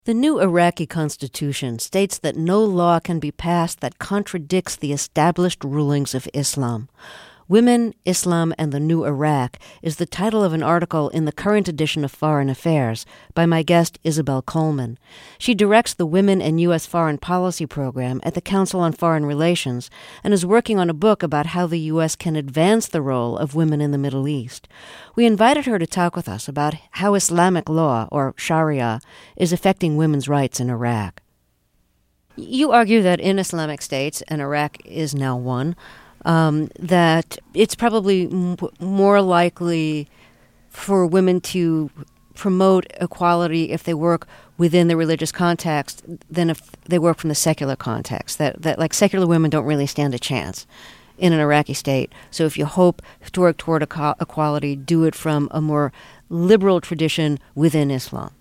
The new Iraqi constitution states that no law can be passed that contradicts the established rulings of Islam. Women, Islam, and the New Iraq is the title of an article in the current edition of Foreign Affairs by my guest Isabel Coleman. She directs the Women and U.S. Foreign Policy program at the Council on Foreign Relations and is working on a book about how the U.S. can advance the role of women in the Middle East. We invited her to talk with us about how Islamic law, or Sharia, is affecting women's rights in Iraq. You argue that in Islamic states, and Iraq is now one, that it's probably more likely for women to promote equality if they work within the religious context than if they work from the secular context, that like secular women don't really stand a chance in an Iraqi state. So if you hope to work toward equality, do it from a more liberal tradition within Islam.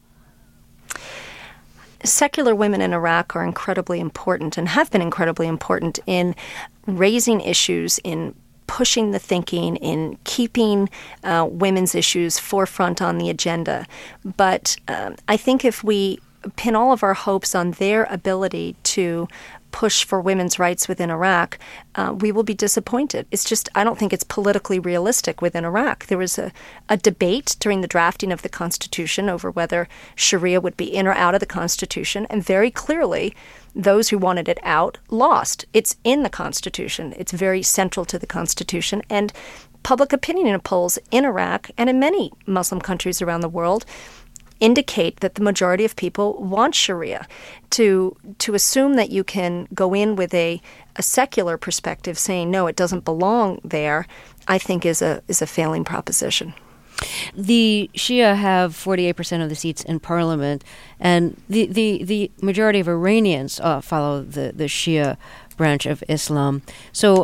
Secular women in Iraq are incredibly important and have been incredibly important in raising issues, in pushing the thinking, in keeping women's issues forefront on the agenda. But I think if we pin all of our hopes on their ability to push for women's rights within Iraq, we will be disappointed. It's just, I don't think it's politically realistic within Iraq. There was a debate during the drafting of the Constitution over whether Sharia would be in or out of the Constitution, and very clearly, those who wanted it out lost. It's in the Constitution. It's very central to the Constitution, and public opinion polls in Iraq and in many Muslim countries around the world indicate that the majority of people want Sharia. To assume that you can go in with a secular perspective saying, no, it doesn't belong there, I think is a failing proposition. The Shia have 48% of the seats in parliament, and the majority of Iranians follow the Shia branch of Islam. So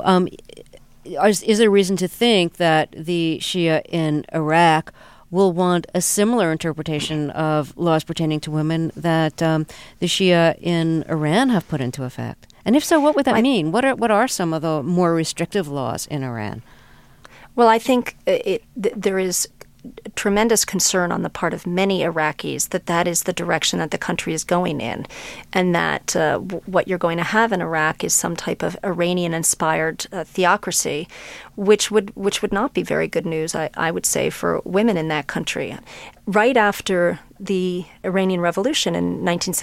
is there reason to think that the Shia in Iraq will want a similar interpretation of laws pertaining to women that the Shia in Iran have put into effect? And if so, what would that mean? What are some of the more restrictive laws in Iran? Well, I think there is tremendous concern on the part of many Iraqis that is the direction that the country is going in, and that what you're going to have in Iraq is some type of Iranian-inspired theocracy, which would not be very good news, I would say, for women in that country. Right after the Iranian Revolution in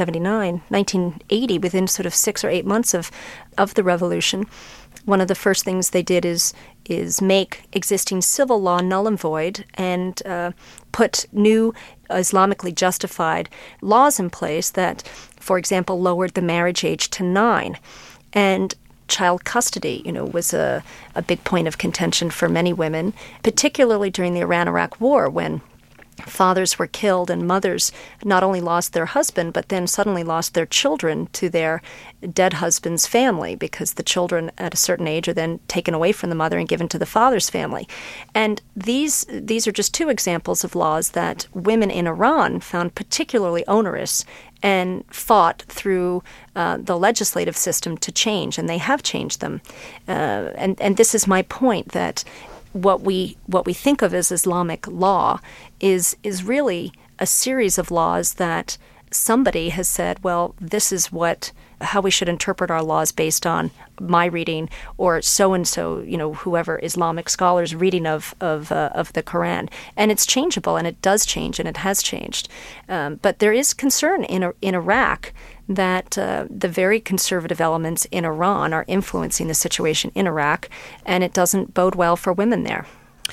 1980, within sort of 6 or 8 months of the revolution, one of the first things they did is make existing civil law null and void and put new Islamically justified laws in place that, for example, lowered the marriage age to 9. And child custody, was a big point of contention for many women, particularly during the Iran-Iraq War, when fathers were killed and mothers not only lost their husband, but then suddenly lost their children to their dead husband's family, because the children at a certain age are then taken away from the mother and given to the father's family. And these are just two examples of laws that women in Iran found particularly onerous and fought through the legislative system to change, and they have changed them. And this is my point, that what we think of as Islamic law is really a series of laws that somebody has said, well, this is how we should interpret our laws based on my reading, or so-and-so, whoever Islamic scholars' reading of the Quran. And it's changeable, and it does change, and it has changed. But there is concern in Iraq that the very conservative elements in Iran are influencing the situation in Iraq, and it doesn't bode well for women there.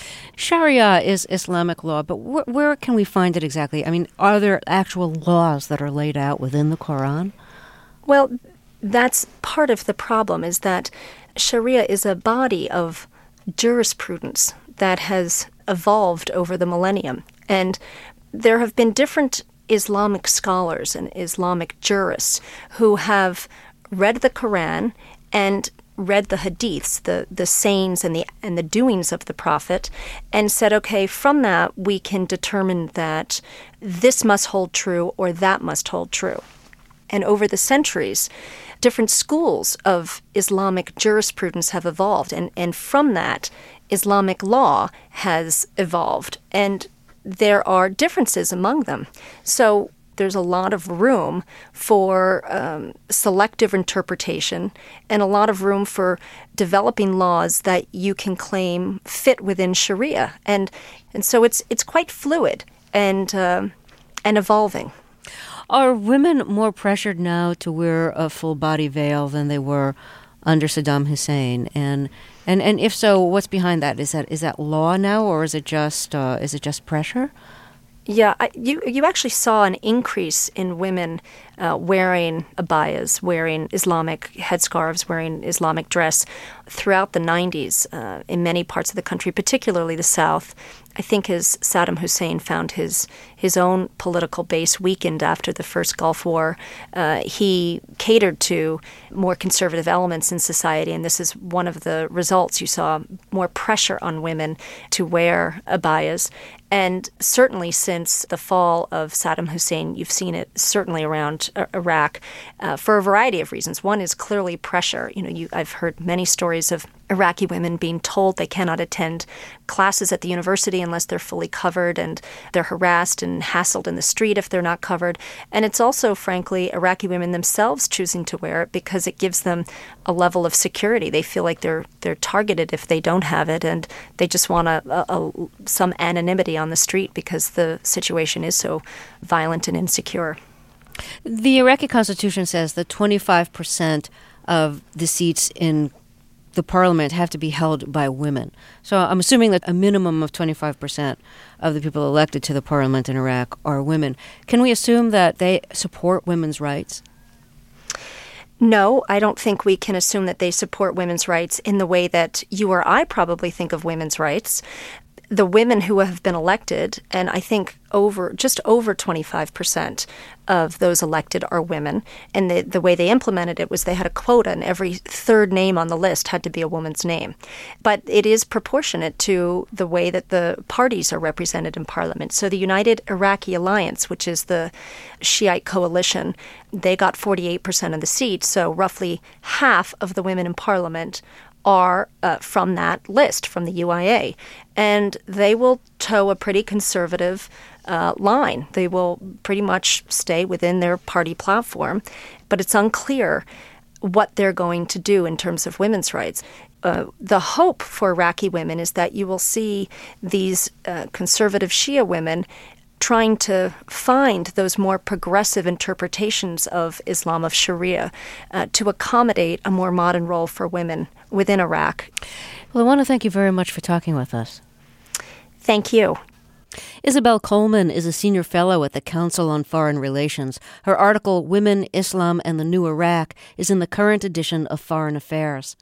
Sharia is Islamic law, but where can we find it exactly? I mean, are there actual laws that are laid out within the Quran? Well, that's part of the problem, is that Sharia is a body of jurisprudence that has evolved over the millennium. And there have been different Islamic scholars and Islamic jurists who have read the Quran and read the hadiths, the sayings and the doings of the Prophet, and said, okay, from that we can determine that this must hold true or that must hold true. And over the centuries, different schools of Islamic jurisprudence have evolved, and from that, Islamic law has evolved, and there are differences among them. So there's a lot of room for selective interpretation and a lot of room for developing laws that you can claim fit within Sharia. And so it's quite fluid and evolving. Are women more pressured now to wear a full body veil than they were under Saddam Hussein? And if so, what's behind that? Is that law now, or is it just pressure? Yeah, you actually saw an increase in women wearing abayas, wearing Islamic headscarves, wearing Islamic dress throughout the 90s in many parts of the country, particularly the South. I think as Saddam Hussein found his own political base weakened after the first Gulf War, he catered to more conservative elements in society, and this is one of the results. You saw more pressure on women to wear abayas. And certainly since the fall of Saddam Hussein, you've seen it certainly around Iraq for a variety of reasons. One is clearly pressure. I've heard many stories of Iraqi women being told they cannot attend classes at the university unless they're fully covered, and they're harassed and hassled in the street if they're not covered. And it's also, frankly, Iraqi women themselves choosing to wear it because it gives them a level of security. They feel like they're targeted if they don't have it, and they just want some anonymity on the street because the situation is so violent and insecure. The Iraqi constitution says that 25% of the seats in the parliament have to be held by women. So I'm assuming that a minimum of 25% of the people elected to the parliament in Iraq are women. Can we assume that they support women's rights? No, I don't think we can assume that they support women's rights in the way that you or I probably think of women's rights. The women who have been elected, and I think just over 25% of those elected are women, and the way they implemented it was they had a quota, and every third name on the list had to be a woman's name. But it is proportionate to the way that the parties are represented in parliament. So the United Iraqi Alliance, which is the Shiite coalition, they got 48% of the seats, so roughly half of the women in parliament are from that list, from the UIA. And they will toe a pretty conservative line. They will pretty much stay within their party platform. But it's unclear what they're going to do in terms of women's rights. The hope for Iraqi women is that you will see these conservative Shia women trying to find those more progressive interpretations of Islam, of Sharia, to accommodate a more modern role for women within Iraq. Well, I want to thank you very much for talking with us. Thank you. Isabel Coleman is a senior fellow at the Council on Foreign Relations. Her article, Women, Islam, and the New Iraq, is in the current edition of Foreign Affairs.